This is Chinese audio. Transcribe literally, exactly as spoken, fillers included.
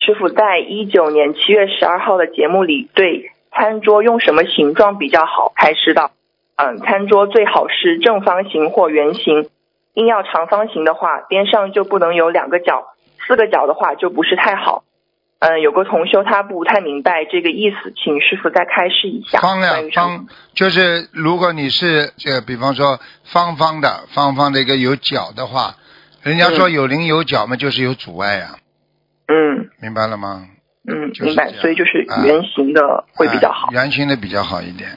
师傅在一九年七月十二号的节目里对餐桌用什么形状比较好开示道，嗯，餐桌最好是正方形或圆形，硬要长方形的话，边上就不能有两个角，四个角的话就不是太好。嗯，有个同修他不太明白这个意思，请师傅再开示一下。 方呀方就是如果你是这比方说方方的方方的一个有角的话，人家说有棱有角嘛，就是有阻碍呀、啊。 嗯， 明白了吗？ 嗯， 就是、 明白。所以就是圆形的会比较好。 啊、圆形的比较好一点。